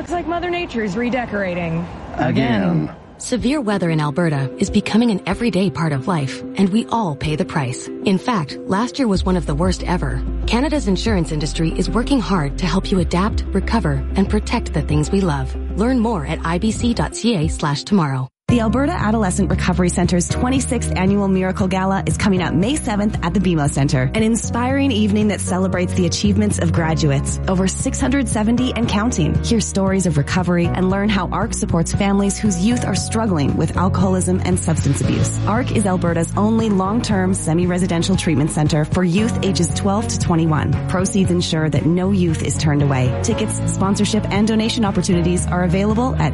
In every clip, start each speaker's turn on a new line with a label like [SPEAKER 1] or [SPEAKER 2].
[SPEAKER 1] Looks like Mother Nature's redecorating.
[SPEAKER 2] Again.
[SPEAKER 3] Severe weather in Alberta is becoming an everyday part of life, and we all pay the price. In fact, last year was one of the worst ever. Canada's insurance industry is working hard to help you adapt, recover, and protect the things we love. Learn more at ibc.ca/tomorrow.
[SPEAKER 4] The Alberta Adolescent Recovery Center's 26th Annual Miracle Gala is coming up May 7th at the BMO Center. An inspiring evening that celebrates the achievements of graduates, over 670 and counting. Hear stories of recovery and learn how ARC supports families whose youth are struggling with alcoholism and substance abuse. ARC is Alberta's only long-term semi-residential treatment center for youth ages 12 to 21. Proceeds ensure that no youth is turned away. Tickets, sponsorship, and donation opportunities are available at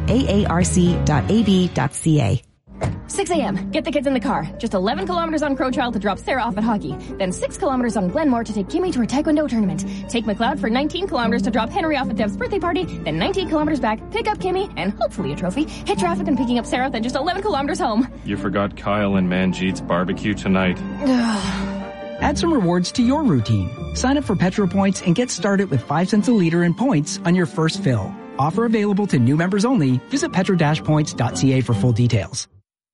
[SPEAKER 4] aarc.ab.ca.
[SPEAKER 5] 6 a.m. Get the kids in the car. Just 11 kilometers on Crowchild to drop Sarah off at hockey. Then 6 kilometers on Glenmore to take Kimmy to her Taekwondo tournament. Take McLeod for 19 kilometers to drop Henry off at Dev's birthday party. Then 19 kilometers back, pick up Kimmy, and hopefully a trophy. Hit traffic and picking up Sarah, then just 11 kilometers home.
[SPEAKER 6] You forgot Kyle and Manjeet's barbecue tonight.
[SPEAKER 2] Add some rewards to your routine. Sign up for Petro Points and get started with 5 cents a liter in points on your first fill. Offer available to new members only. Visit petro-points.ca for full details.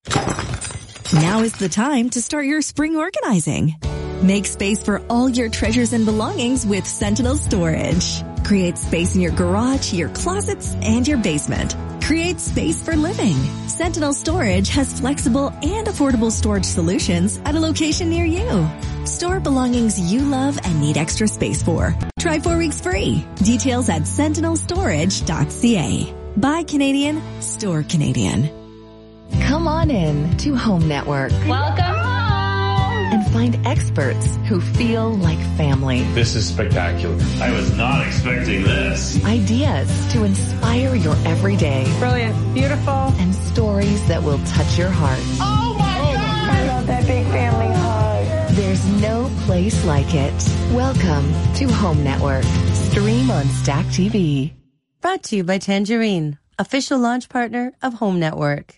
[SPEAKER 7] Now is the time to start your spring organizing. Make space for all your treasures and belongings with Sentinel Storage. Create space in your garage, your closets, and your basement. Create space for living. Sentinel Storage has flexible and affordable storage solutions at a location near you. Store belongings you love and need extra space for. Try 4 weeks free. Details at sentinelstorage.ca. Buy Canadian, store Canadian.
[SPEAKER 8] Come on in to Home Network.
[SPEAKER 5] Welcome home!
[SPEAKER 8] And find experts who feel like family.
[SPEAKER 9] This is spectacular. I was not expecting this.
[SPEAKER 8] Ideas to inspire your everyday.
[SPEAKER 1] Brilliant. Beautiful.
[SPEAKER 8] And stories that will touch your heart.
[SPEAKER 1] Oh my God! I love that big family hug.
[SPEAKER 8] There's no place like it. Welcome to Home Network. Stream on Stack TV.
[SPEAKER 10] Brought to you by Tangerine, official launch partner of Home Network.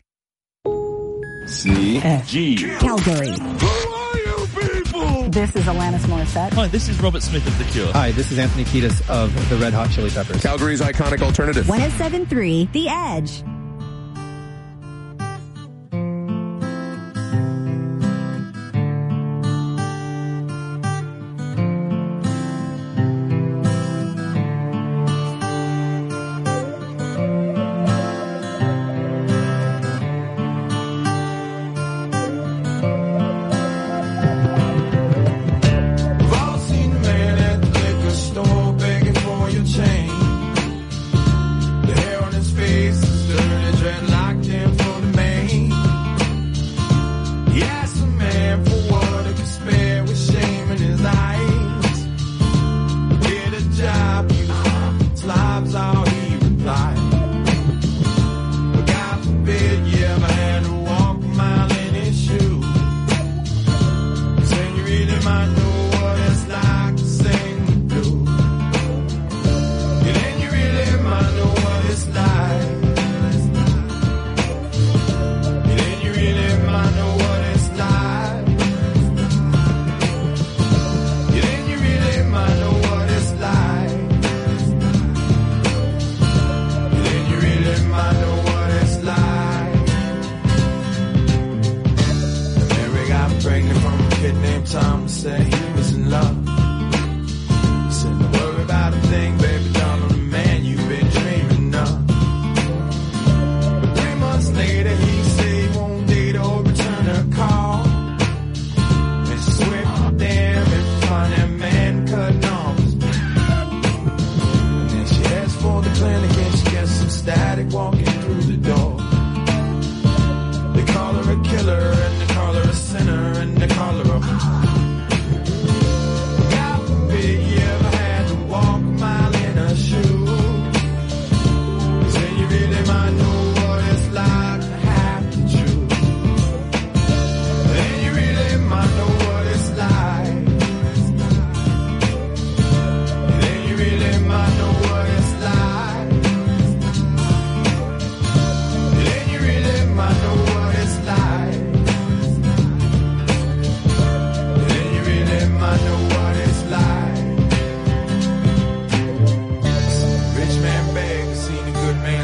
[SPEAKER 11] CG
[SPEAKER 7] Calgary.
[SPEAKER 11] Who are you people?
[SPEAKER 12] This is Alanis Morissette.
[SPEAKER 13] Hi, this is Robert Smith of The Cure.
[SPEAKER 14] Hi, this is Anthony Kiedis of the Red Hot Chili Peppers.
[SPEAKER 15] Calgary's iconic alternative.
[SPEAKER 7] 107.3 The Edge.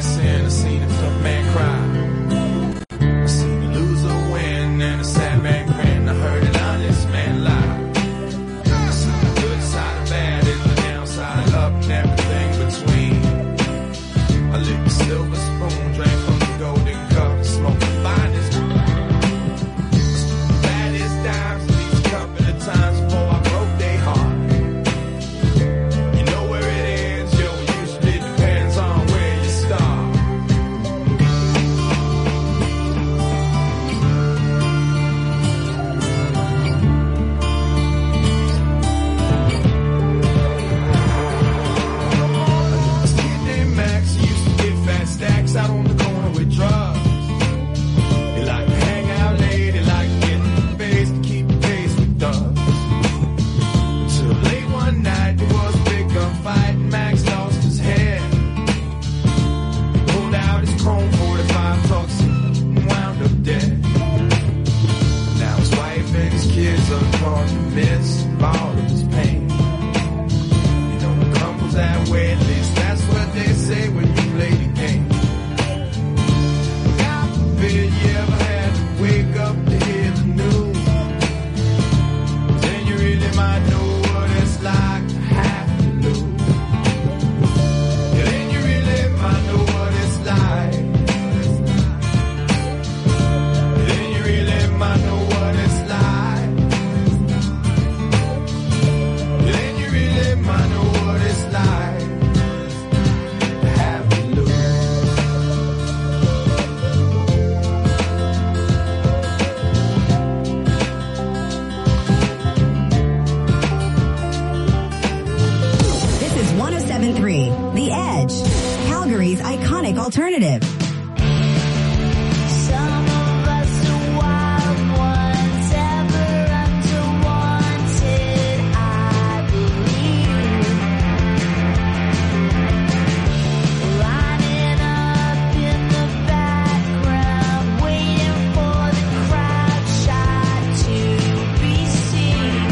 [SPEAKER 12] dancing, I seen a tough man cry. I seen a loser win and a sad man grin. I heard an honest man lie. I seen the good side and bad and the downside and up and everything between. I licked the silver spoon, drank from the golden cup, and smoked the finest. Baddest dimes at least a couple of times before I broke their heart. You know where it ends, yo, usually depends on where you start. This kid named Max, he used to get fat stacks out on the corner with drugs. He liked to hang out late, he liked to get in the face to keep pace with thugs. Until late one night, there was a big gunfight and Max lost his head. He pulled out his chrome 45 Tux and wound up dead. Now his wife and his kids are caught in the midst of all of his pain. You know it crumbles that way, at least that's what they say when you play the game. God forbid you ever had to wake up to hear the news. Then you really might know what it's like to have to lose. Yeah, then you really might know what it's like. Yeah, then you really might know what it's like. Yeah, then you really might know what it's like to have to lose.
[SPEAKER 13] This is 107.3 The Edge, Calgary's iconic alternative.
[SPEAKER 15] Some of us are wild ones, ever unwanted, I believe. Lining up in the background, waiting for the crowd shot to be seen.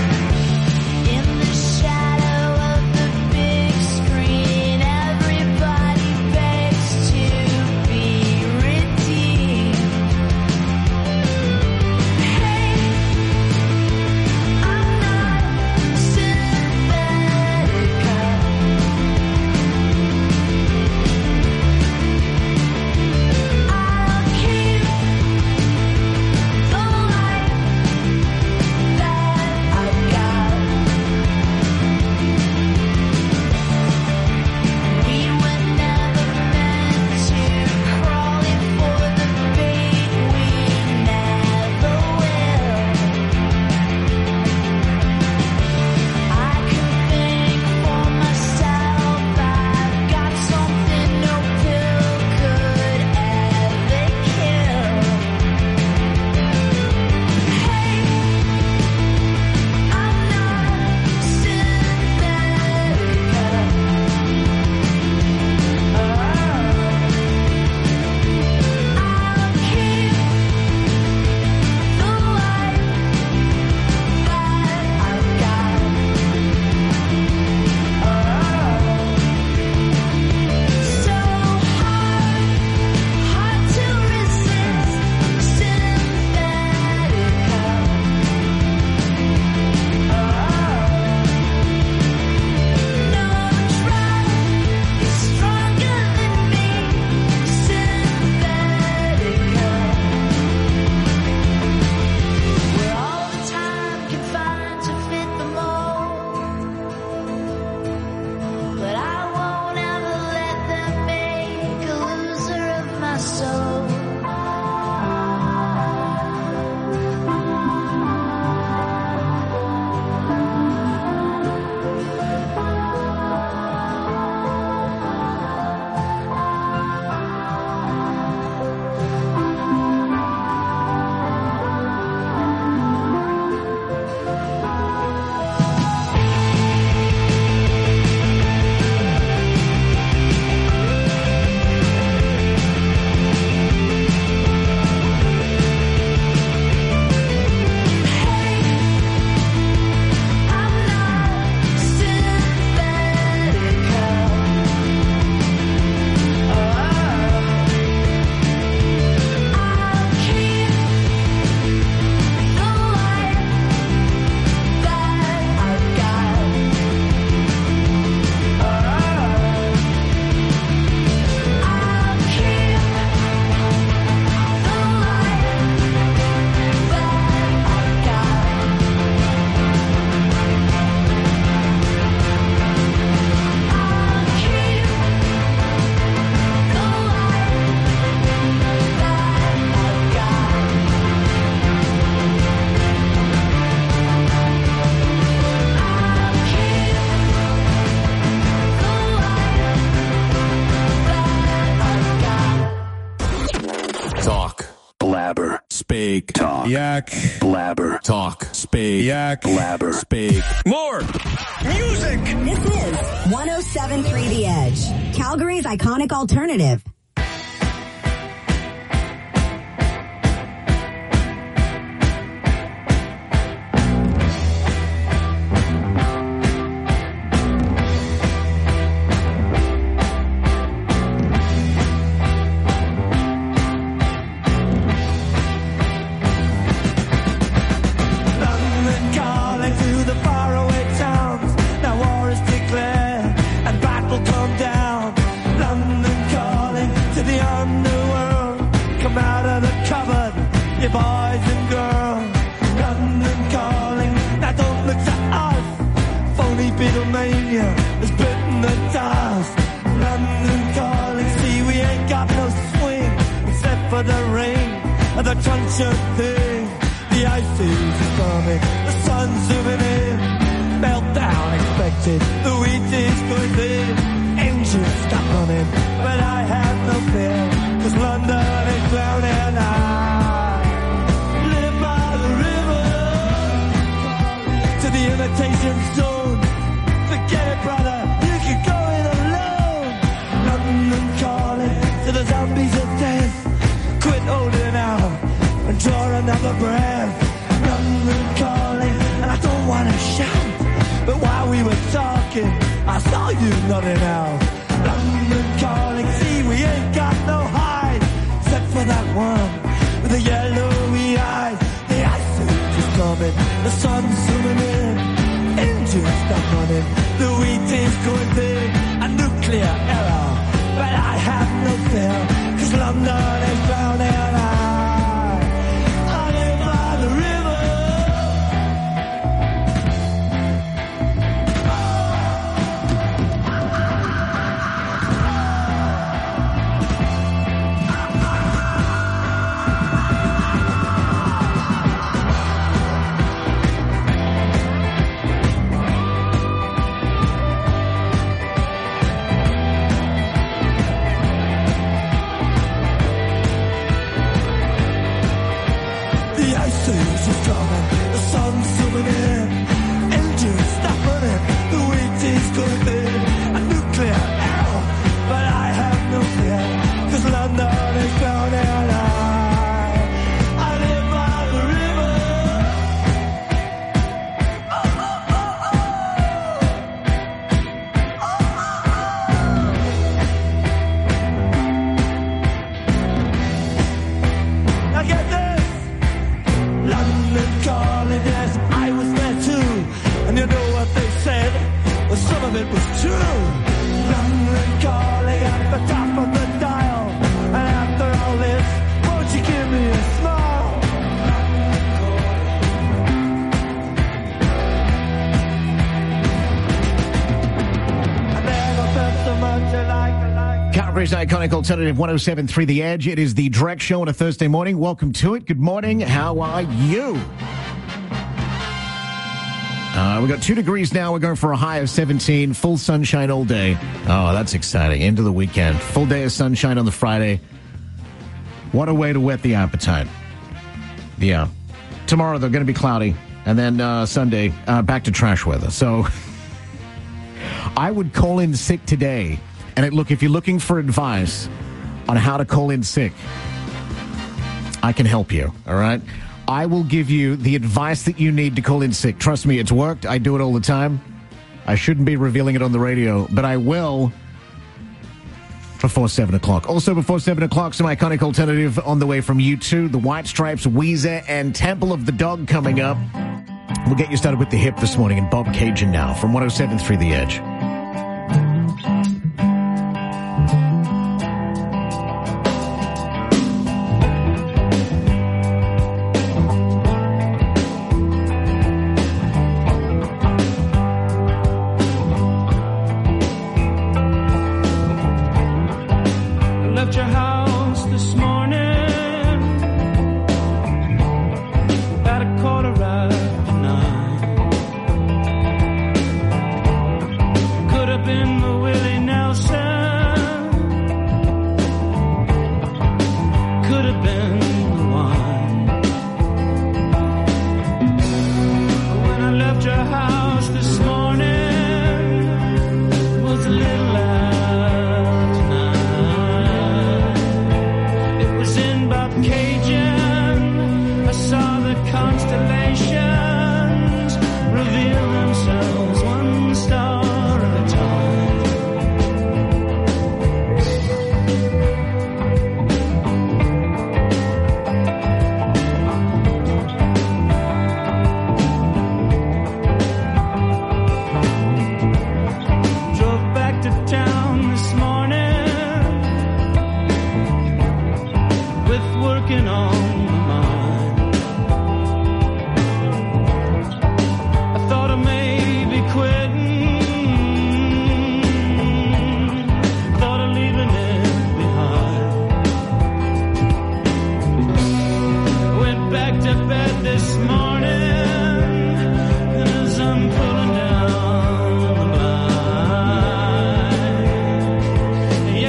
[SPEAKER 15] In the shadow of the big screen, everybody
[SPEAKER 11] speak,
[SPEAKER 16] talk,
[SPEAKER 11] yak,
[SPEAKER 16] blabber,
[SPEAKER 11] talk, speak,
[SPEAKER 16] yak, blabber,
[SPEAKER 11] speak. More music.
[SPEAKER 13] This is 107.3 The Edge, Calgary's iconic alternative.
[SPEAKER 17] Iconic alternative 107.3 The Edge. It is the Direct Show on a Thursday morning. Welcome to it. Good morning. How are you? We've got 2 degrees now. We're going for a high of 17. Full sunshine all day. Oh, that's exciting. Into the weekend. Full day of sunshine on the Friday. What a way to whet the appetite. Yeah. Tomorrow they're going to be cloudy. And then Sunday, back to trash weather. So I would call in sick today. And look, if you're looking for advice on how to call in sick, I can help you, all right? I will give you the advice that you need to call in sick. Trust me, it's worked. I do it all the time. I shouldn't be revealing it on the radio, but I will before 7 o'clock. Also before 7 o'clock, some iconic alternative on the way from U2, the White Stripes, Weezer, and Temple of the Dog coming up. We'll get you started with the hip this morning, and Bob Cajun now from 107.3 The Edge.
[SPEAKER 12] Could have been the one.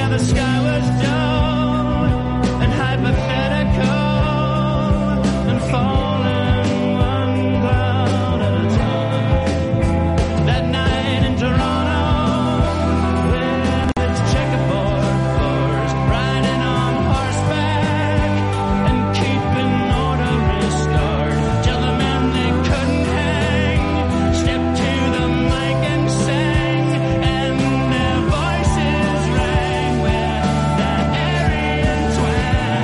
[SPEAKER 12] the sky was dull and hypothetical and falling one cloud at a time. That night in Toronto, with its checkerboard floors, riding on horseback and keeping order restored, till the men they couldn't hang stepped to the mic and sang, and their voices rang with that Aryan twang.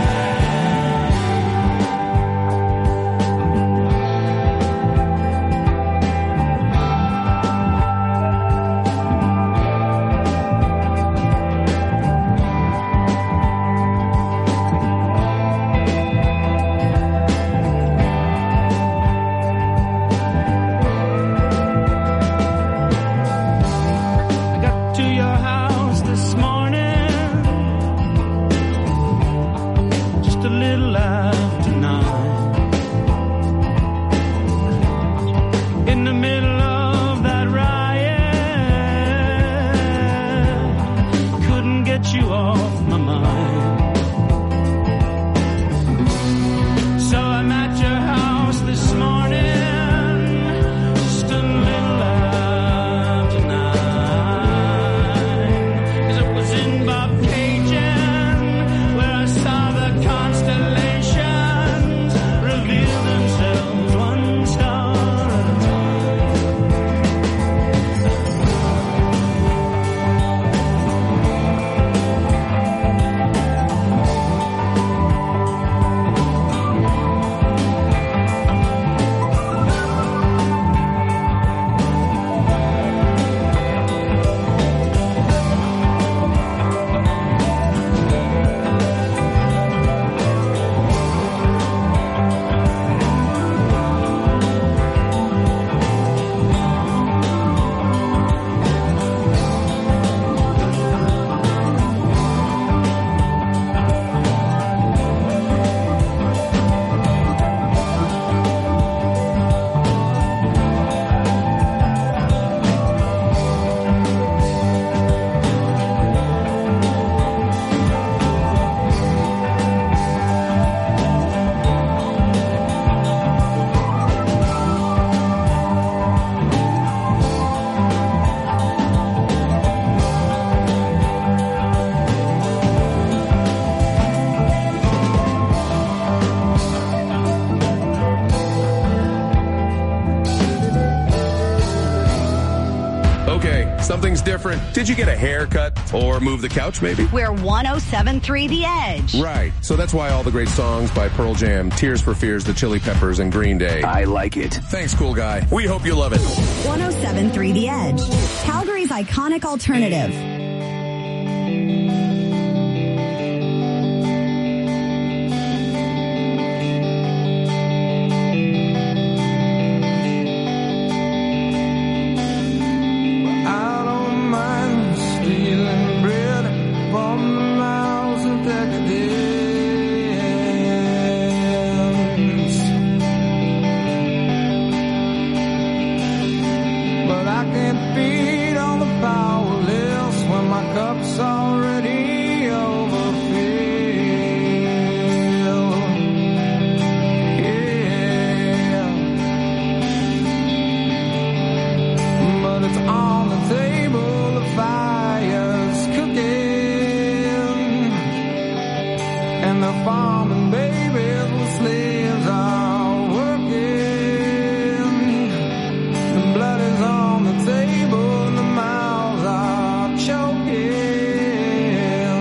[SPEAKER 12] I got to your house this morning, just a little after 9. In the middle of that riot, couldn't get you off my mind. So I'm at your house this morning, just a little after 9. 'Cause it was in Bobcaygeon where I saw the constellations reveal themselves one star at a time.
[SPEAKER 16] Okay, something's different. Did you get a haircut or move the couch maybe?
[SPEAKER 13] We're 107.3 The Edge.
[SPEAKER 16] Right. So that's why all the great songs by Pearl Jam, Tears for Fears, The Chili Peppers, and Green Day. I like it. Thanks, cool guy. We hope you love it.
[SPEAKER 13] 107.3 The Edge. Calgary's iconic alternative.
[SPEAKER 12] I don't mind stealing bread from the mouths of decadence, but I can't feed on the powerless when my cup's already overfilled. Yeah, but it's on the table, the fire's cooking, and the farming babies with slaves are working. The blood is on the table and the mouths are choking.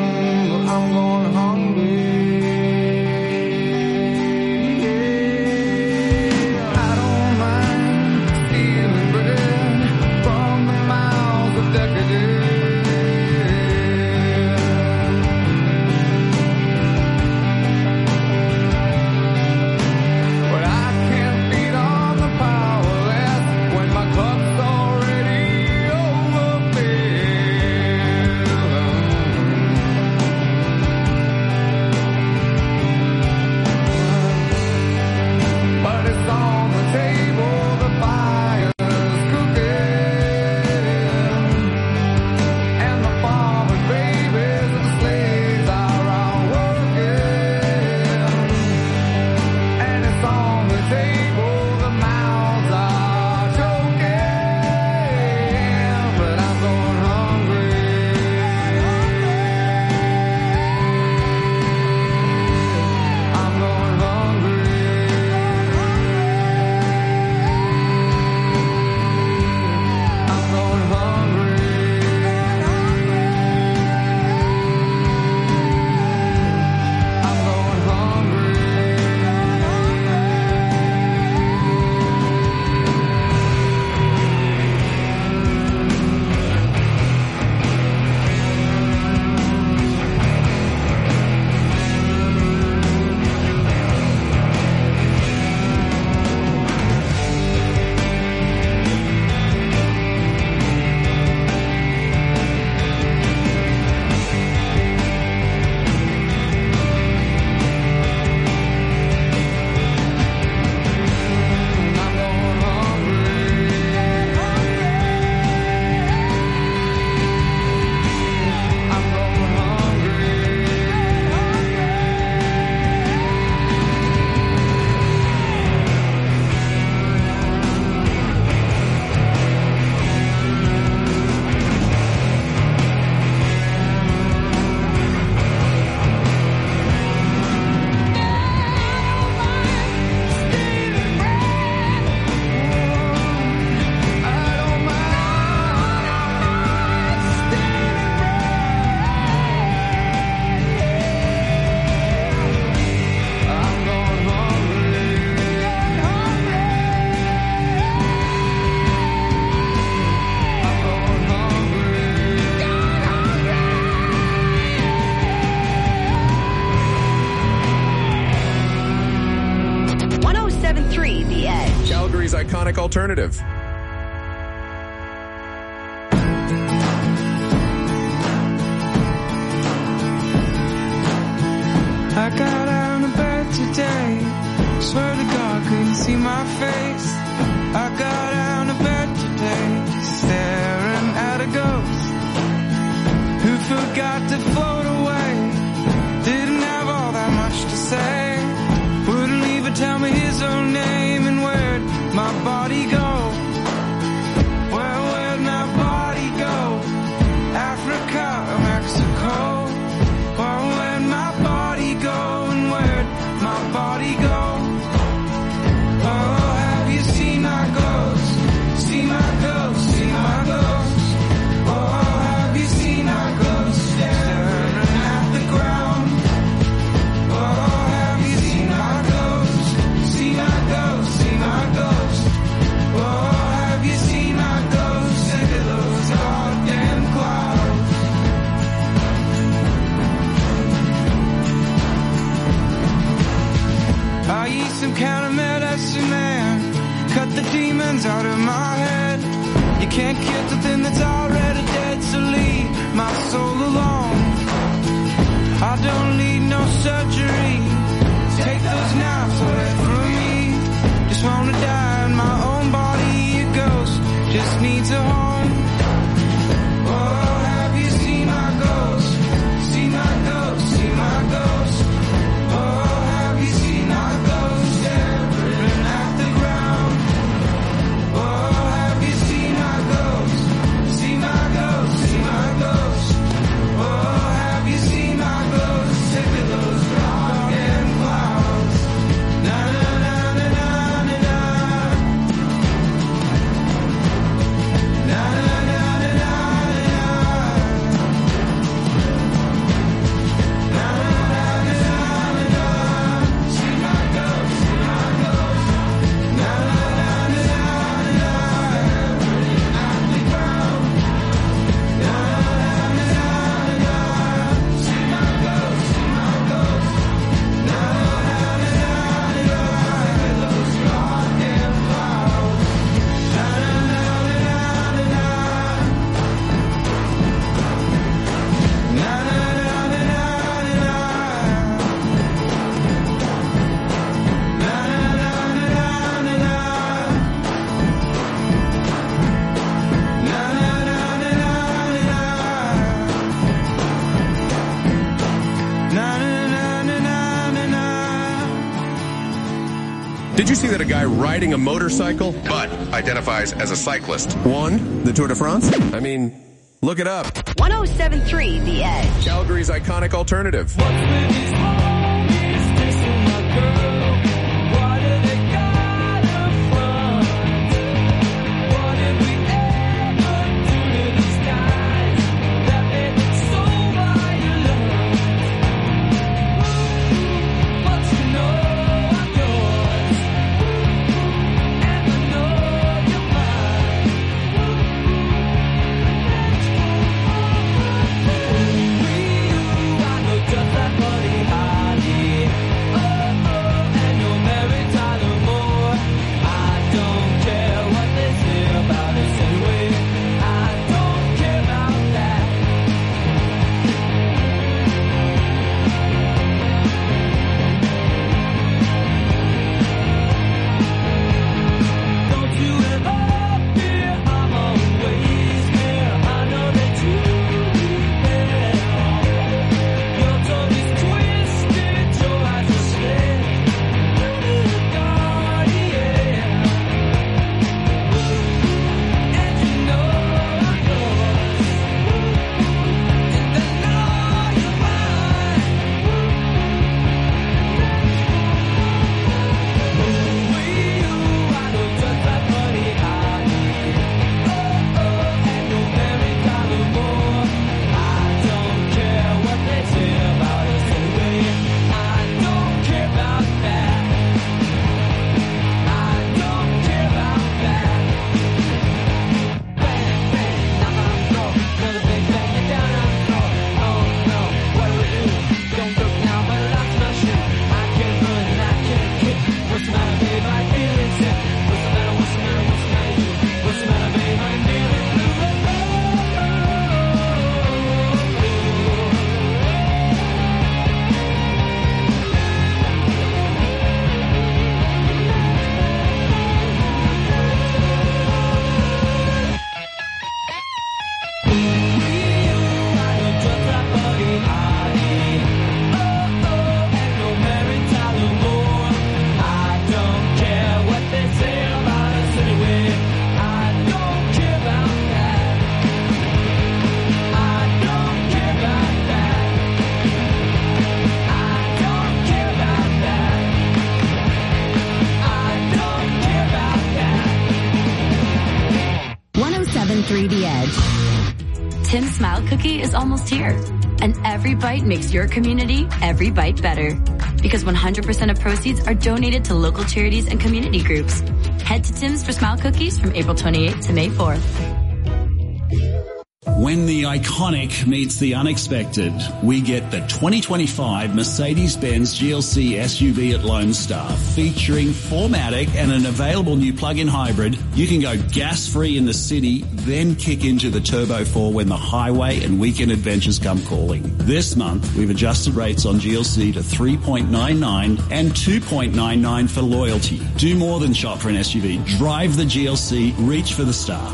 [SPEAKER 16] iconic alternative.
[SPEAKER 18] I got out of bed today. Swear to God, couldn't see my face. I got out of bed today, staring at a ghost who forgot to float away. Didn't have all that much to say. Wouldn't even tell me his own name, and where'd my body go? Well, where'd my body go? Africa or Mexico? Well, where'd my body go, and where'd my body go? Oh, have you seen my ghost? See my ghost, see my ghost. Oh, have you seen my ghost staring at the ground? Oh, have you seen my ghost? See my ghost, see my ghost. Oh, have you seen my ghost? Sick of those goddamn clouds. I eat some kind of medicine, man. Cut the demons out of my head. You can't kill the thing that's already dead, so leave my soul alone. I don't need no surgery. Take those knives away from me. Just wanna die in my own body. A ghost just needs a home. Oh, have you seen my ghost? See my ghost, see my ghost. Oh, have you seen my ghost staring at the ground? Oh, have you seen my ghost? See my ghost, see my ghost. Oh, have you seen my ghost? Sick of those goddamn clouds. Na na na na na na na. Na na na na na na. Na na na na na na. See my ghost, see my ghost. Na na na na na na. At the ground. Na na na na na na. See my ghost, see my ghost. Na na na na na na. Those goddamn clouds. Na na na na na na. Na na na na na na.
[SPEAKER 16] Did you see that a guy riding a motorcycle, but identifies as a cyclist, won the Tour de France? I mean, look it up.
[SPEAKER 13] 107.3 The Edge.
[SPEAKER 16] Calgary's iconic alternative.
[SPEAKER 19] Tim's Smile Cookie is almost here. And every bite makes your community every bite better. Because 100% of proceeds are donated to local charities and community groups. Head to Tim's for Smile Cookies from April 28th to May 4th.
[SPEAKER 20] When the iconic meets the unexpected, we get the 2025 Mercedes-Benz GLC SUV at Lone Star, featuring 4MATIC and an available new plug-in hybrid. You can go gas-free in the city, then kick into the Turbo 4 when the highway and weekend adventures come calling. This month, we've adjusted rates on GLC to 3.99 and 2.99 for loyalty. Do more than shop for an SUV. Drive the GLC. Reach for the star.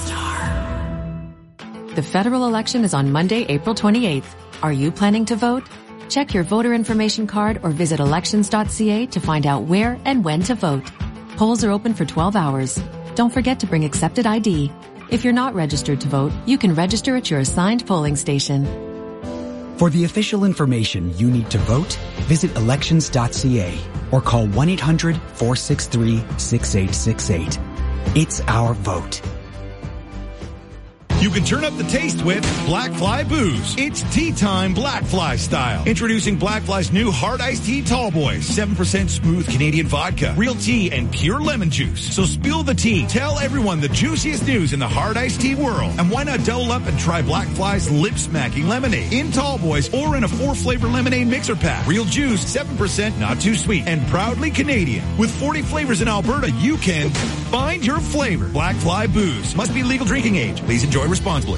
[SPEAKER 3] The federal election is on Monday, April 28th. Are you planning to vote? Check your voter information card or visit elections.ca to find out where and when to vote. Polls are open for 12 hours. Don't forget to bring accepted ID. If you're not registered to vote, you can register at your assigned polling station.
[SPEAKER 2] For the official information you need to vote, visit elections.ca or call 1-800-463-6868. It's our vote.
[SPEAKER 11] You can turn up the taste with Black Fly Booze. It's tea time Black Fly style. Introducing Black Fly's new hard iced tea tall boys. 7% smooth Canadian vodka, real tea, and pure lemon juice. So spill the tea. Tell everyone the juiciest news in the hard iced tea world. And why not double up and try Black Fly's lip smacking lemonade in tall boys or in a 4-flavor lemonade mixer pack. Real juice, 7%, not too sweet, and proudly Canadian. With 40 flavors in Alberta, you can find your flavor. Black Fly Booze. Must be legal drinking age. Please enjoy responsibly.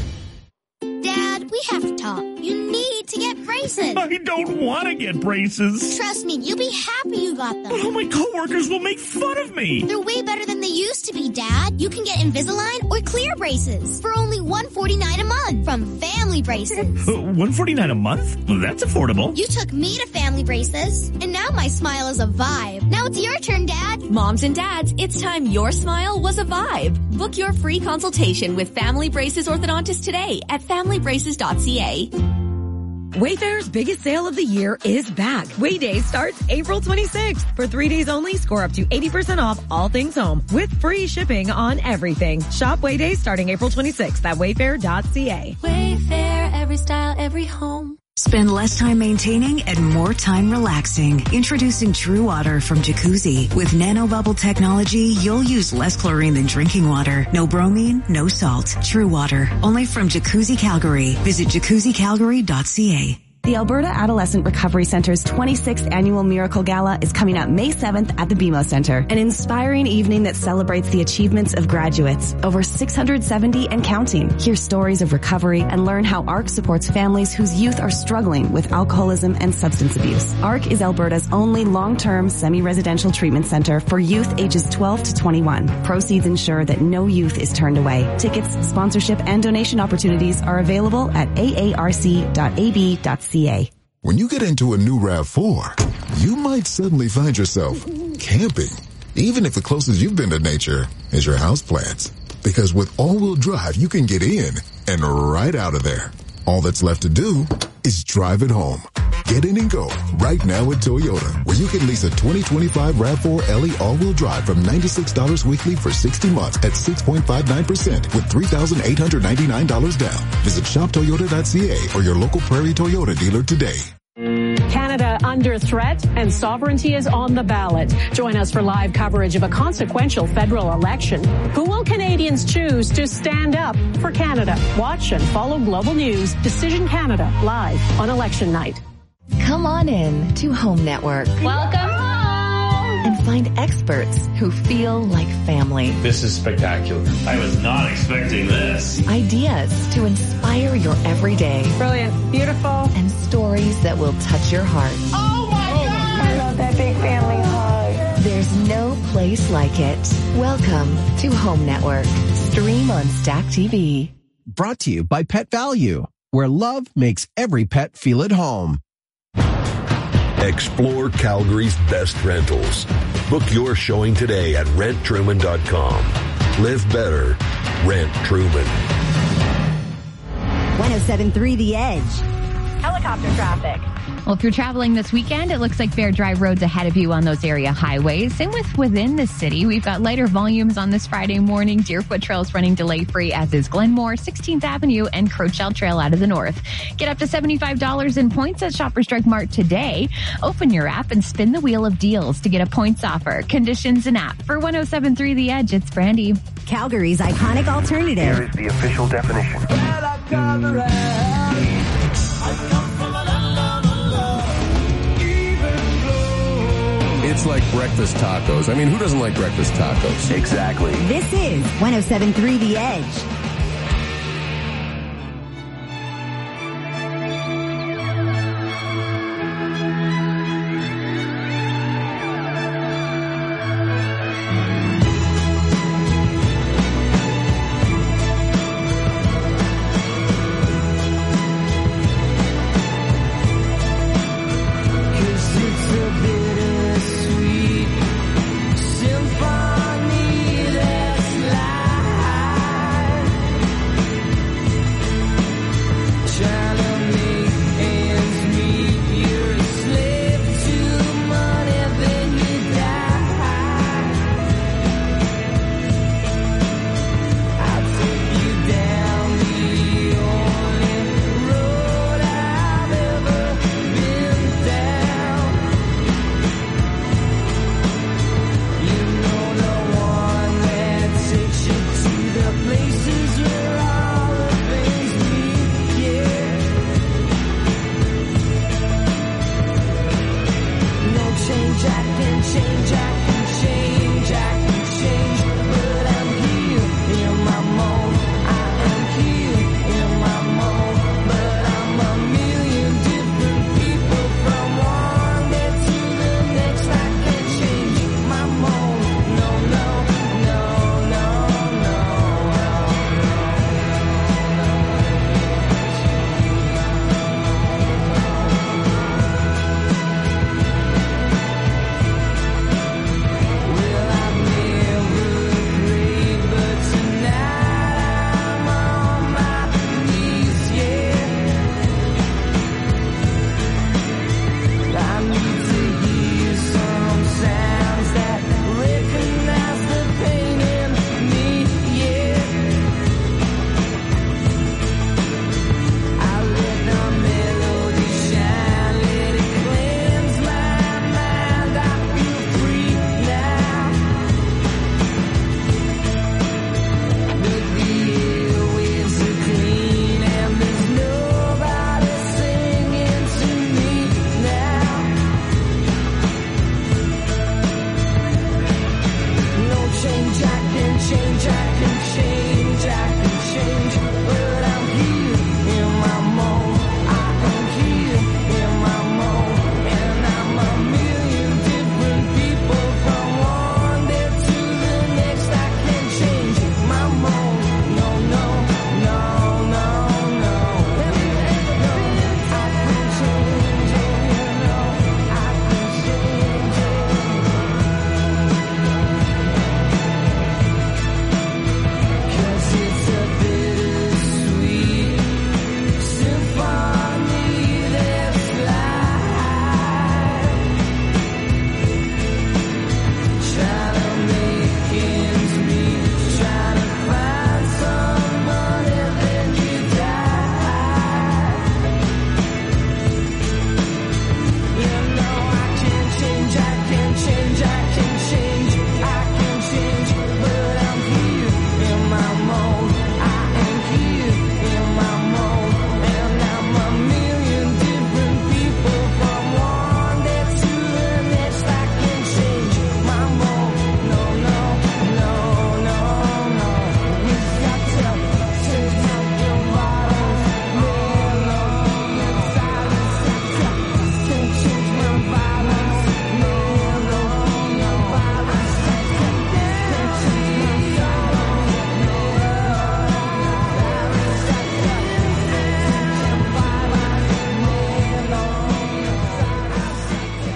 [SPEAKER 15] Dad, we have to talk. You need to get braces.
[SPEAKER 11] I don't want to get braces.
[SPEAKER 15] Trust me, you'll be happy you got them.
[SPEAKER 11] But all my coworkers will make fun of me.
[SPEAKER 15] They're way better than they used to be, Dad. You can get Invisalign or clear braces for only $149 a month from Family Braces.
[SPEAKER 11] $149 a month? Well, that's affordable.
[SPEAKER 15] You took me to Family Braces, and now my smile is a vibe. Now it's your turn, Dad.
[SPEAKER 21] Moms and dads, it's time your smile was a vibe. Book your free consultation with Family Braces Orthodontist today at familybraces.ca.
[SPEAKER 22] Wayfair's biggest sale of the year is back. Way Day starts April 26th. For 3 days only, score up to 80% off all things home with free shipping on everything. Shop Way Day starting April 26th at wayfair.ca.
[SPEAKER 21] Wayfair, every style, every home.
[SPEAKER 13] Spend less time maintaining and more time relaxing. Introducing True Water from Jacuzzi. With nanobubble technology, you'll use less chlorine than drinking water. No bromine, no salt. True Water. Only from Jacuzzi Calgary. Visit jacuzzicalgary.ca.
[SPEAKER 4] The Alberta Adolescent Recovery Center's 26th Annual Miracle Gala is coming up May 7th at the BMO Centre. An inspiring evening that celebrates the achievements of graduates, over 670 and counting. Hear stories of recovery and learn how ARC supports families whose youth are struggling with alcoholism and substance abuse. ARC is Alberta's only long-term semi-residential treatment centre for youth ages 12 to 21. Proceeds ensure that no youth is turned away. Tickets, sponsorship, and donation opportunities are available at aarc.ab.ca.
[SPEAKER 23] When you get into a new RAV4, you might suddenly find yourself camping, even if the closest you've been to nature is your houseplants. Because with all-wheel drive, you can get in and right out of there. All that's left to do is drive it home. Get in and go right now at Toyota, where you can lease a 2025 RAV4 LE all-wheel drive from $96 weekly for 60 months at 6.59% with $3,899 down. Visit shoptoyota.ca or your local Prairie Toyota dealer today.
[SPEAKER 24] Canada under threat and sovereignty is on the ballot. Join us for live coverage of a consequential federal election. Who will Canadians choose to stand up for Canada? Watch and follow Global News Decision Canada live on election night.
[SPEAKER 8] Come on in to Home Network.
[SPEAKER 5] Welcome home!
[SPEAKER 8] And find experts who feel like family.
[SPEAKER 9] This is spectacular. I was not expecting this.
[SPEAKER 8] Ideas to inspire your everyday.
[SPEAKER 24] Brilliant. Beautiful.
[SPEAKER 8] And stories that will touch your heart.
[SPEAKER 1] Oh my God! I love that big family hug.
[SPEAKER 8] There's no place like it. Welcome to Home Network. Stream on Stack TV.
[SPEAKER 25] Brought to you by Pet Value, where love makes every pet feel at home.
[SPEAKER 26] Explore Calgary's best rentals. Book your showing today at renttruman.com. Live better. Rent Truman.
[SPEAKER 13] 107.3 The Edge.
[SPEAKER 6] helicopter traffic.
[SPEAKER 7] Well, if you're traveling this weekend, it looks like Bear Drive roads ahead of you on those area highways. Same with within the city. We've got lighter volumes on this Friday morning. Deerfoot Trail is running delay-free, as is Glenmore, 16th Avenue, and Crowchild Trail out of the north. Get up to $75 in points at Shoppers Drug Mart today. Open your app and spin the wheel of deals to get a points offer. Conditions and app. For 107.3 The Edge, it's Brandy.
[SPEAKER 10] Calgary's iconic alternative.
[SPEAKER 12] Here is the official definition.
[SPEAKER 16] It's like breakfast tacos. I mean, who doesn't like breakfast tacos?
[SPEAKER 12] Exactly.
[SPEAKER 10] This is 107.3 The Edge.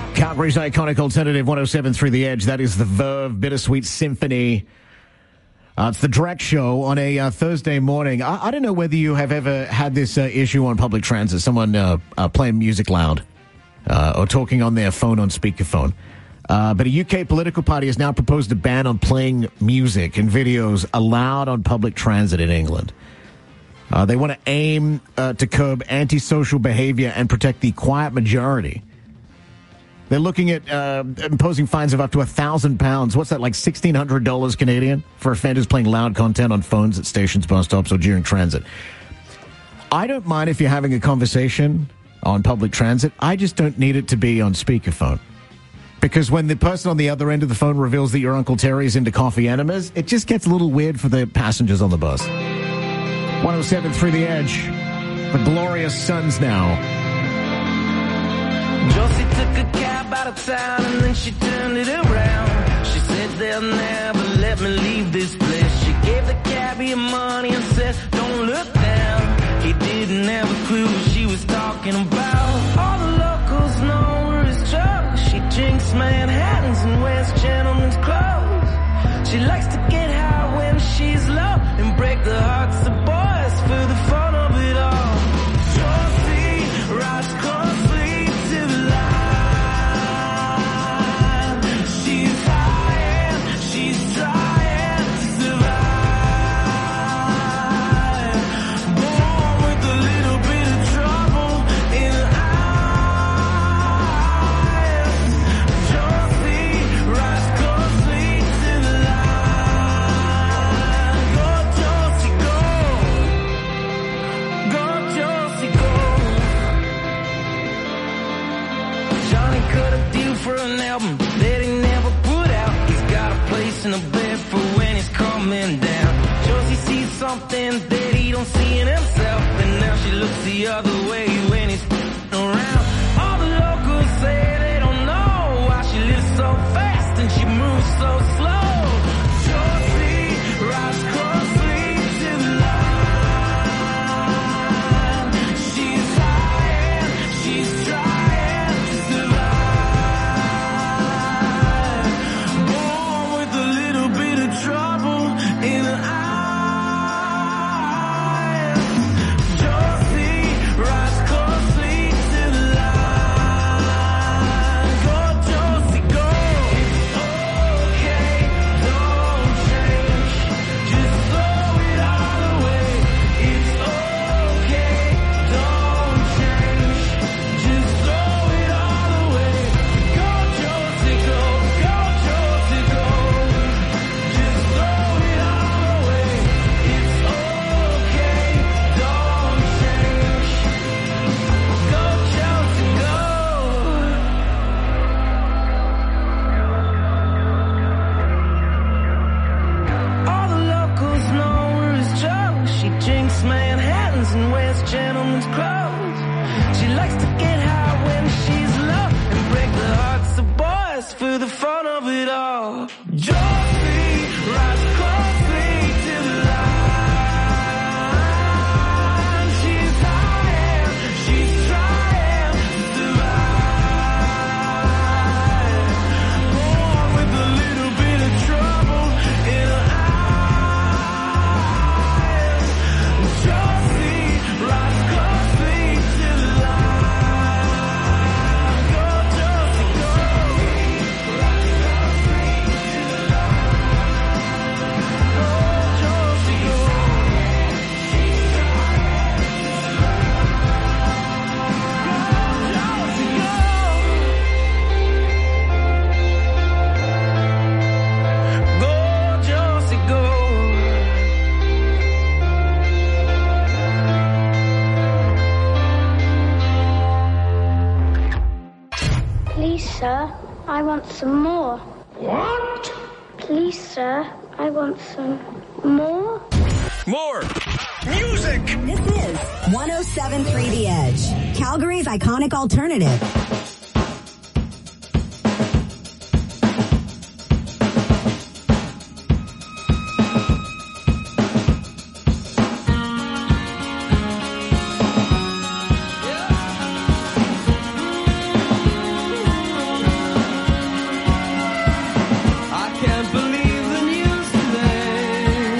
[SPEAKER 14] Calgary's iconic alternative 107.3 The Edge. That is the Verve Bittersweet Symphony.
[SPEAKER 6] It's the Drex Show on a Thursday morning. I don't know whether you have ever had this issue on public transit, someone playing music loud or talking on their phone on speakerphone. But a UK political party has now proposed a ban on playing music and videos aloud on public transit in England. They want to aim to curb antisocial behavior and protect the quiet majority. They're looking at imposing fines of up to £1,000. What's that, like $1,600 Canadian for offenders playing loud content on phones at stations, bus stops, or during transit? I don't mind if you're having a conversation on public transit. I just don't need it to be on speakerphone. Because when the person on the other end of the phone reveals that your Uncle Terry's into coffee enemas, it just gets a little weird for the passengers on the bus. 107.3 The Edge. The Glorious Sons now.
[SPEAKER 15] Josie took a cab out of town and then she turned it around. She said they'll never let me leave this place. She gave the cabbie money and said, don't look down. He didn't have a clue what she was talking about. All the locals know her as trouble. She drinks Manhattans and wears gentlemen's clothes. She likes to get high when she's low and break the hearts of boys for the fun of it all. Josie rides closely. For an album that he never put out. He's got a place in a bed for when he's coming down. Josie sees something that he don't see in himself, and now she looks the other way when he's around. All the locals say they don't know why she lives so fast and she moves so slow. Josie rides closely to the line. She's high and she's trying to survive. Trouble in the eyes. Josie rides closely to the line. Go, Josie, go. It's okay, don't change. Just throw it all away. It's okay, don't change. Just throw it all away. Go, Josie, go. Go, Josie, go. Drinks Manhattans and wears gentlemen's clothes. She likes to get high when she's low and break the hearts of boys for the fun of it all. Josie rides closely to the line. She's high and she's trying to survive. Born with a little bit of trouble in her eyes. Josie rides closely to the line. Go, Josie, go. Rides closely to the line. Go, Josie, go. She's trying to survive. Go, Josie, go. Go, Josie, go.
[SPEAKER 12] Please, sir, I want some more. What? Please, sir, I want some more.
[SPEAKER 11] More music.
[SPEAKER 10] This is 107.3 The Edge, Calgary's iconic alternative.
[SPEAKER 15] I can't believe the news today.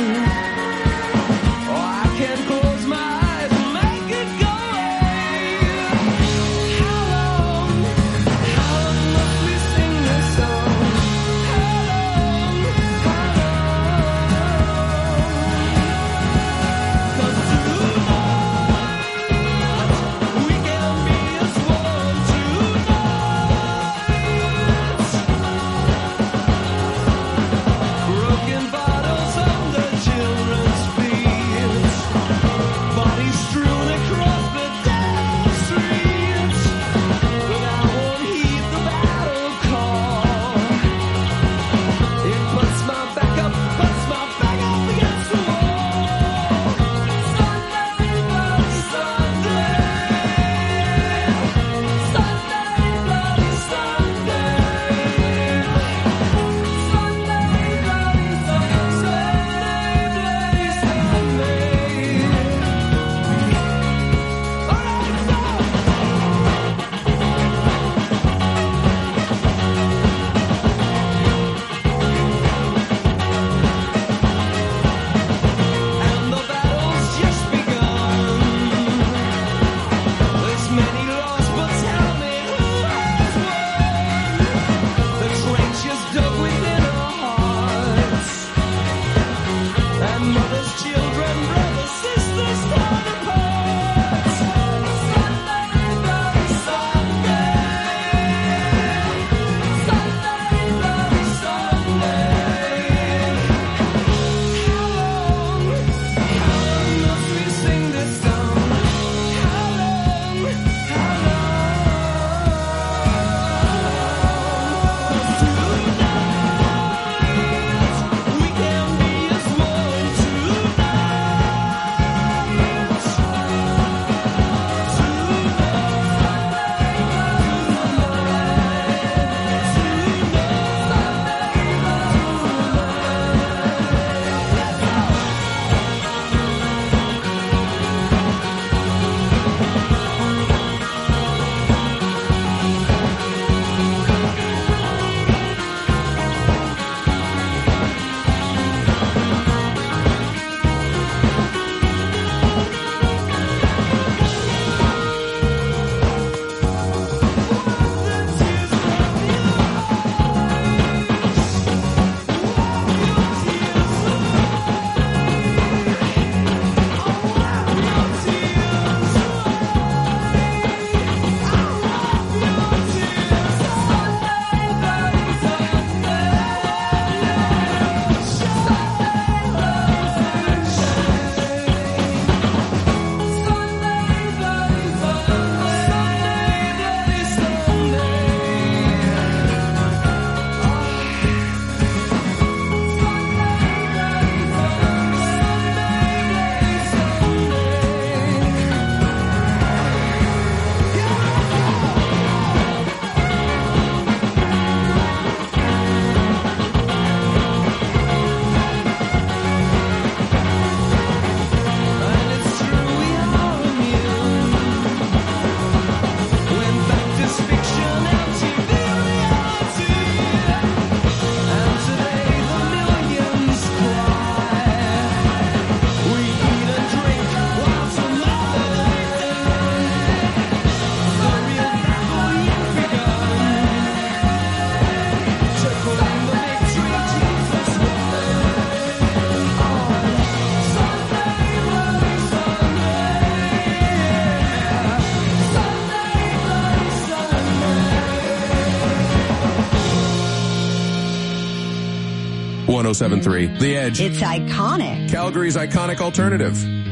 [SPEAKER 16] 107.3 The Edge.
[SPEAKER 10] It's iconic.
[SPEAKER 16] Calgary's iconic alternative.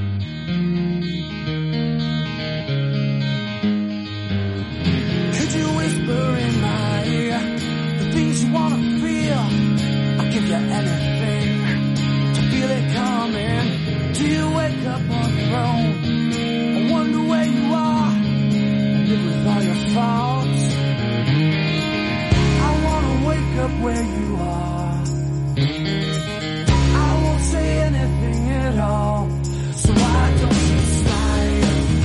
[SPEAKER 15] Could you whisper in my ear the things you wanna feel? I'll give you anything to feel it coming. Do you wake up on your own? I wonder where you are and live with all your faults. I wanna wake up where you are. I won't say anything at all, so why don't you slide?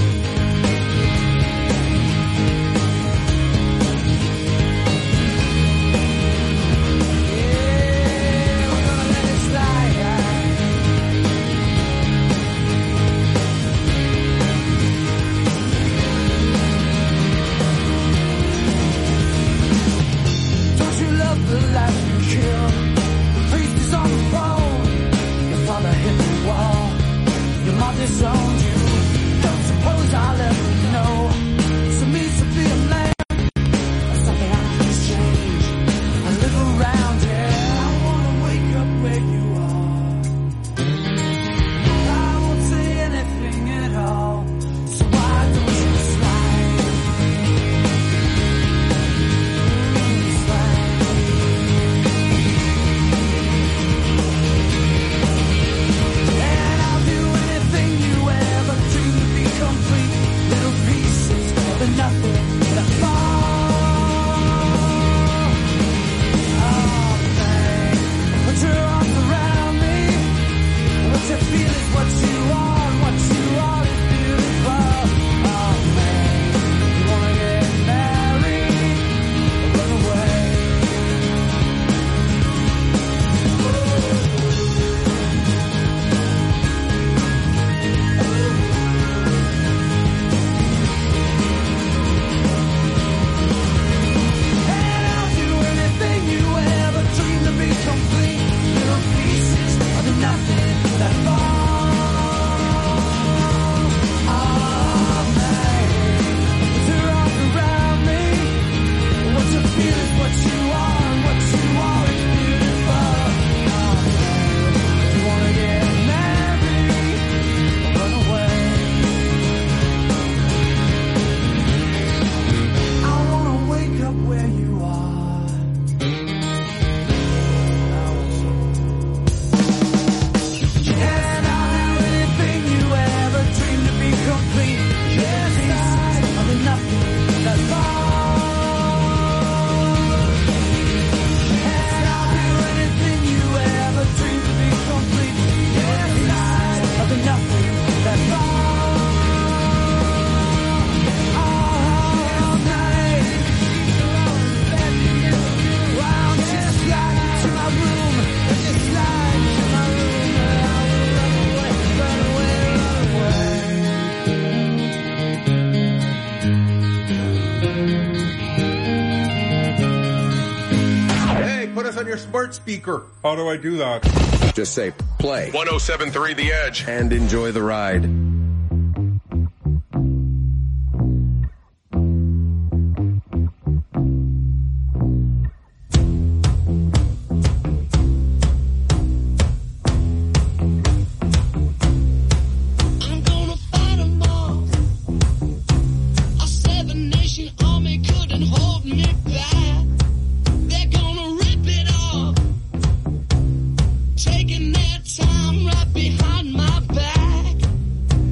[SPEAKER 15] The life you killed, the priest is on the phone. Your father hit the wall, your mom disowned you. Don't suppose I'll ever know. So means to be a man, something I can exchange. I live around here. I wanna wake up where you are. I won't say anything at all, so why don't you slide? Nothing that fall. Oh, babe, put your arms around me. What you feel is what you are, and what you are is beautiful. Oh, babe, you wanna get married or run away? Complete little pieces of the nothing that fall. Oh, babe, put your arms around me. What you feel is what you are, and what you are is beautiful. Oh, babe, you wanna get married or run away? I wanna wake up where you are. Complete, yes, of the nothing that falls. And I'll do anything you ever dreamed to be complete. Yes, of the nothing that falls. All night, I'll just slide into my room, just slide into my room, and I will run away, run away, run away.
[SPEAKER 3] Put us on your smart speaker. How do I do that?
[SPEAKER 16] Just say play 107.3 The Edge and enjoy the ride.
[SPEAKER 15] I'm gonna fight 'em all. A 7-nation army couldn't hold me back. They're gonna rip it off, taking their time right behind my back.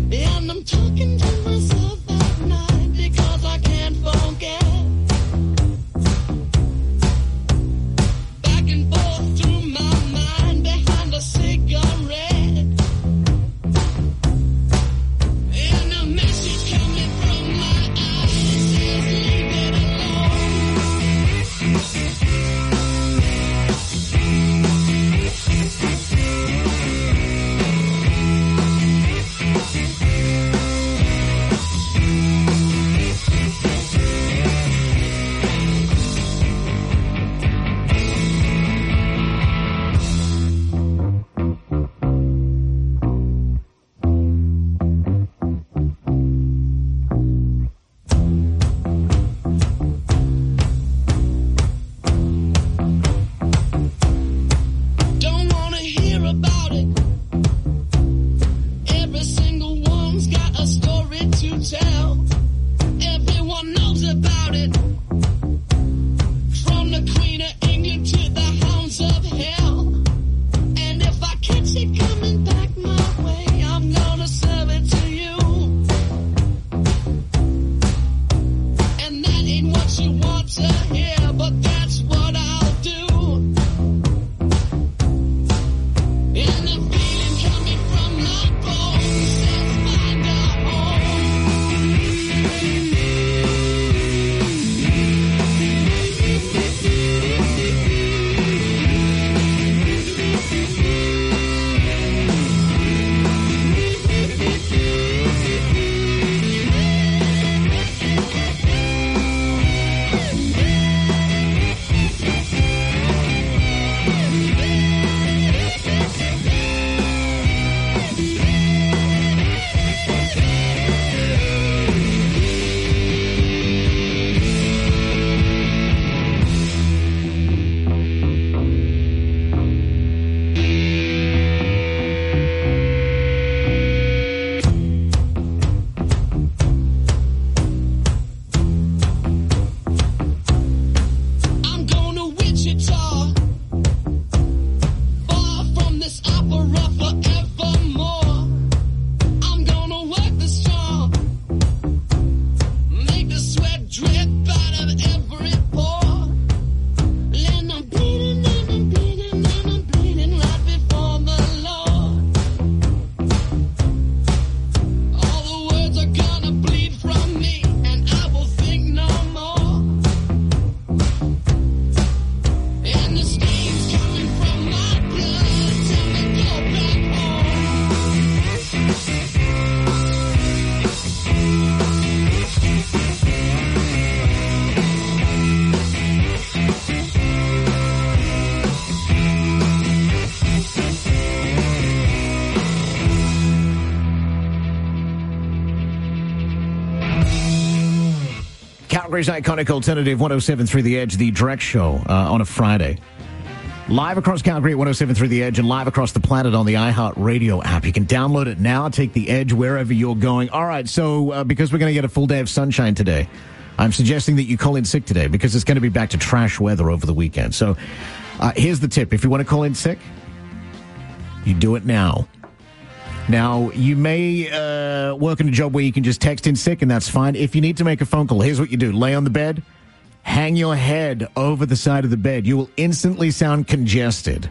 [SPEAKER 6] Calgary's iconic alternative, 107.3 The Edge, the direct show on a Friday. Live across Calgary at 107.3 The Edge and live across the planet on the iHeartRadio app. You can download it now. Take the Edge wherever you're going. All right, so because we're going to get a full day of sunshine today, I'm suggesting that you call in sick today because it's going to be back to trash weather over the weekend. So here's the tip. If you want to call in sick, you do it now. Now, you may work in a job where you can just text in sick, and that's fine. If you need to make a phone call, here's what you do. Lay on the bed, hang your head over the side of the bed. You will instantly sound congested.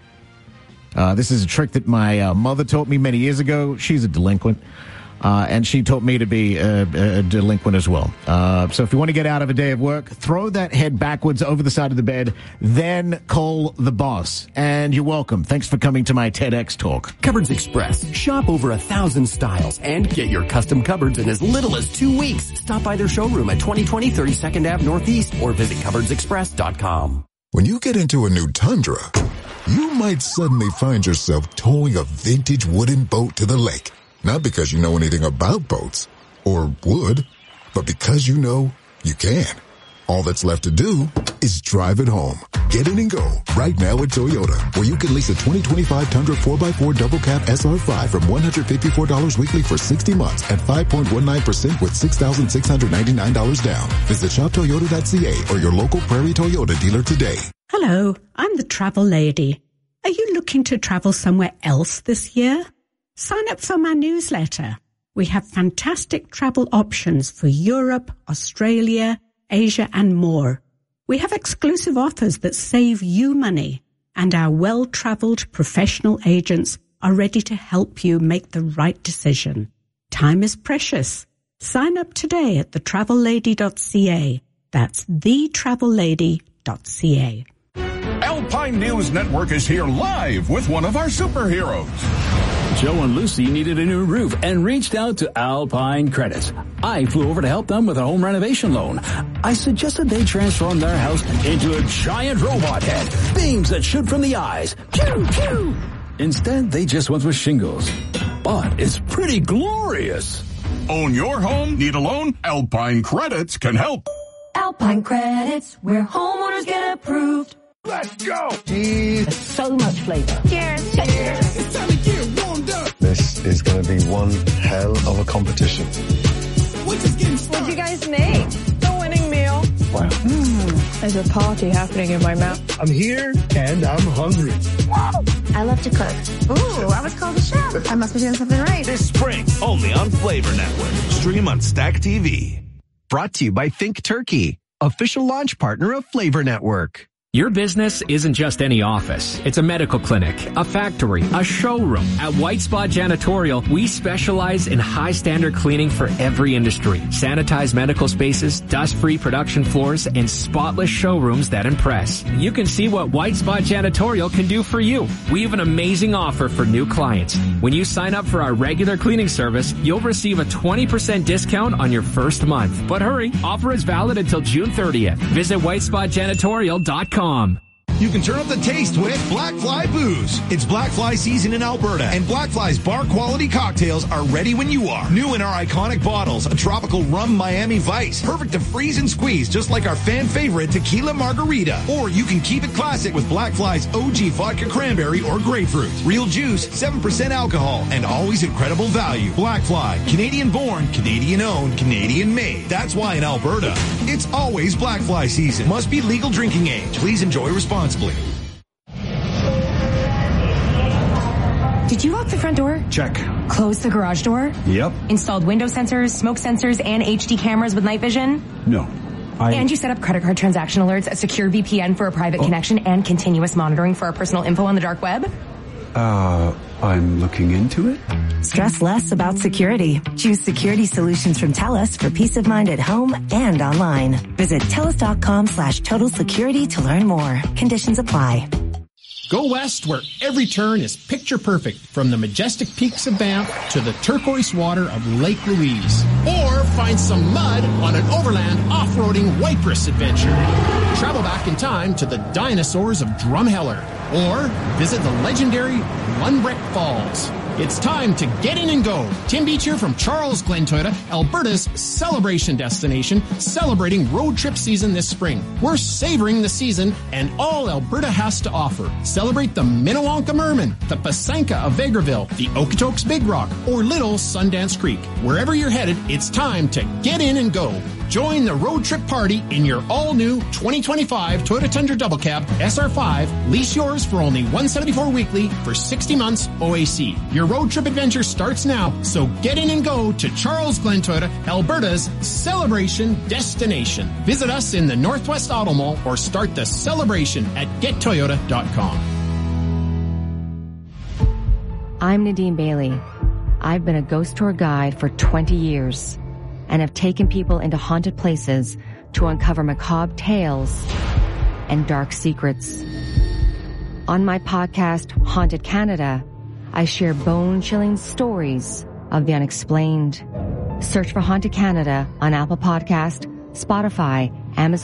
[SPEAKER 6] This is a trick that my mother taught me many years ago. She's a delinquent. And she taught me to be a delinquent as well. So if you want to get out of a day of work, throw that head backwards over the side of the bed, then call the boss. And you're welcome. Thanks for coming to my TEDx talk.
[SPEAKER 2] Cupboards Express. Shop over 1,000 styles and get your custom cupboards in as little as 2 weeks. Stop by their showroom at 2020 32nd Ave Northeast or visit cupboardsexpress.com.
[SPEAKER 23] When you get into a new Tundra, you might suddenly find yourself towing a vintage wooden boat to the lake. Not because you know anything about boats, or would, but because you know you can. All that's left to do is drive it home. Get in and go right now at Toyota, where you can lease a 2025 Tundra 4x4 double cab SR5 from $154 weekly for 60 months at 5.19% with $6,699 down. Visit shoptoyota.ca or your local Prairie Toyota dealer today.
[SPEAKER 14] Hello, I'm the travel lady. Are you looking to travel somewhere else this year? Sign up for my newsletter. We have fantastic travel options for Europe, Australia, Asia, and more. We have exclusive offers that save you money, and our well-traveled professional agents are ready to help you make the right decision. Time is precious. Sign up today at thetravellady.ca. That's thetravellady.ca.
[SPEAKER 17] Alpine News Network is here live with one of our superheroes.
[SPEAKER 18] Joe and Lucy needed a new roof and reached out to Alpine Credit. I flew over to help them with a home renovation loan. I suggested they transform their house into a giant robot head, beams that shoot from the eyes. Pew, pew. Instead, they just went with shingles. But it's pretty glorious.
[SPEAKER 17] Own your home? Need a loan? Alpine Credits can help.
[SPEAKER 19] Alpine Credits, where homeowners get approved.
[SPEAKER 17] Let's go!
[SPEAKER 19] Cheese. So much flavor. Cheers.
[SPEAKER 17] Cheers. It's time to get warmed up.
[SPEAKER 20] This is going to be one hell of a competition.
[SPEAKER 19] What'd you guys make? The winning meal.
[SPEAKER 20] Wow.
[SPEAKER 19] There's a party happening in my mouth.
[SPEAKER 20] I'm here and I'm hungry.
[SPEAKER 19] I love to cook. Ooh, I was called a chef. I must be doing something right.
[SPEAKER 27] This spring, only on Flavor Network. Stream on Stack TV.
[SPEAKER 25] Brought to you by Think Turkey, official launch partner of Flavor Network.
[SPEAKER 28] Your business isn't just any office. It's a medical clinic, a factory, a showroom. At White Spot Janitorial, we specialize in high standard cleaning for every industry. Sanitized medical spaces, dust-free production floors, and spotless showrooms that impress. You can see what White Spot Janitorial can do for you. We have an amazing offer for new clients. When you sign up for our regular cleaning service, you'll receive a 20% discount on your first month. But hurry, offer is valid until June 30th. Visit whitespotjanitorial.com.
[SPEAKER 11] You can turn up the taste with Black Fly Booze. It's Black Fly season in Alberta, and Black Fly's bar-quality cocktails are ready when you are. New in our iconic bottles, a tropical rum Miami Vice. Perfect to freeze and squeeze, just like our fan favorite Tequila Margarita. Or you can keep it classic with Black Fly's OG Vodka Cranberry or Grapefruit. Real juice, 7% alcohol, and always incredible value. Black Fly, Canadian-born, Canadian-owned, Canadian-made. That's why in Alberta, it's always Black Fly season. Must be legal drinking age. Please enjoy responsibly.
[SPEAKER 29] Did you lock the front door?
[SPEAKER 20] Check.
[SPEAKER 29] Close the garage door?
[SPEAKER 20] Yep.
[SPEAKER 29] Installed window sensors, smoke sensors, and HD cameras with night vision?
[SPEAKER 20] No.
[SPEAKER 29] And you set up credit card transaction alerts, a secure VPN for a private connection, and continuous monitoring for our personal info on the dark web?
[SPEAKER 20] I'm looking into it.
[SPEAKER 10] Stress less about security. Choose security solutions from TELUS for peace of mind at home and online. Visit TELUS.com/total security to learn more. Conditions apply.
[SPEAKER 30] Go west where every turn is picture perfect, from the majestic peaks of Banff to the turquoise water of Lake Louise. Or find some mud on an overland off-roading Waitress adventure. Travel back in time to the dinosaurs of Drumheller. Or visit the legendary Lundbreck Falls. It's time to get in and go. Tim Beach here from Charles Glen Toyota, Alberta's celebration destination, celebrating road trip season this spring. We're savoring the season and all Alberta has to offer. Celebrate the Minnewanka Merman, the Pasanka of Vegreville, the Okotoks Big Rock, or Little Sundance Creek. Wherever you're headed, it's time to get in and go. Join the road trip party in your all-new 2025 Toyota Tundra Double Cab SR5. Lease yours for only $174 weekly for 60 months OAC. Your road trip adventure starts now, so get in and go to Charles Glen Toyota, Alberta's celebration destination. Visit us in the Northwest Auto Mall or start the celebration at gettoyota.com.
[SPEAKER 29] I'm Nadine Bailey. I've been a ghost tour guide for 20 years and have taken people into haunted places to uncover macabre tales and dark secrets. On my podcast, Haunted Canada, I share bone-chilling stories of the unexplained. Search for Haunted Canada on Apple Podcast, Spotify, Amazon